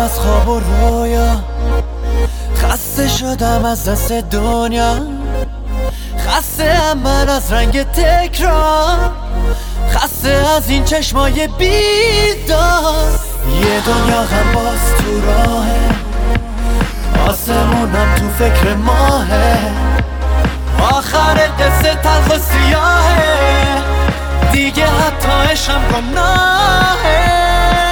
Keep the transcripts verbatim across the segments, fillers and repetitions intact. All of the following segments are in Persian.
از خواب و رویا، خسته شدم از دست دنیا، خسته ام من از رنگ تکرار، خسته از این چشمای بیدار. یه دنیا غم باز تو راهه، آسمونم تو فکر ماهه، آخر قصه تلخ و سیاهه، دیگه حتی عشقم گناهه.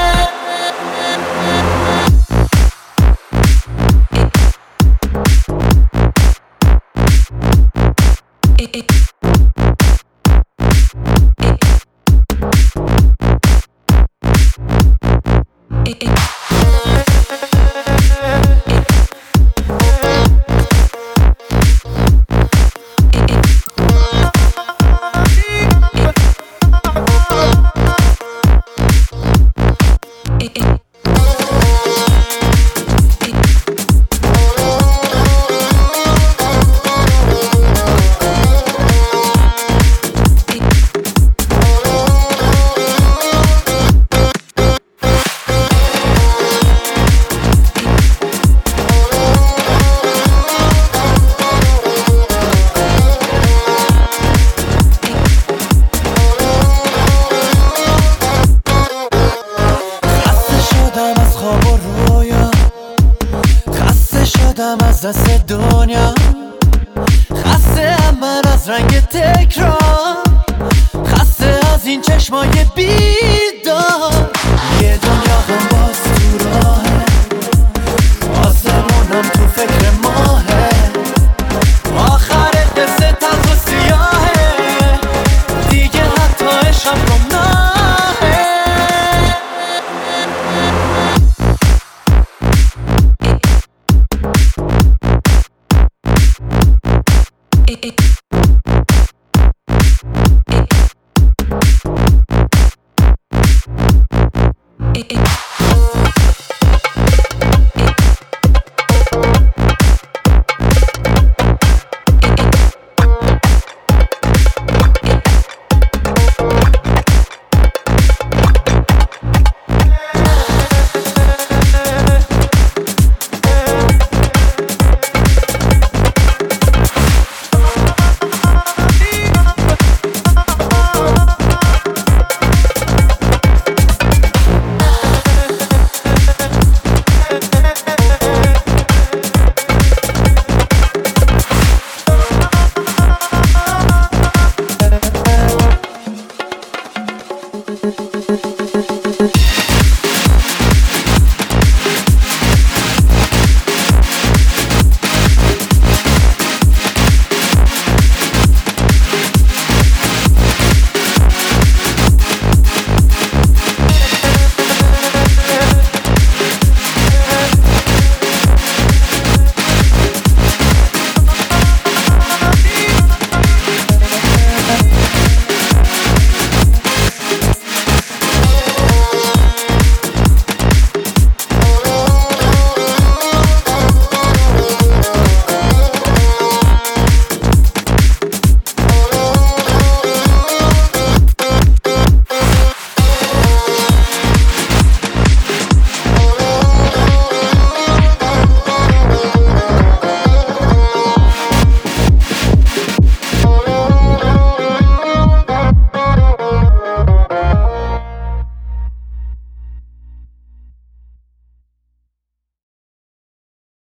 از دست دنیا، خسته ام من از رنگ تکرار، خسته از این چشمای بیدار. یه دنیا غم باز تو راهه، آسمونم تو فکر ماهه، آخر قصه تلخ و سیاهه، دیگه حتی عشقم گناهه. It, it, it.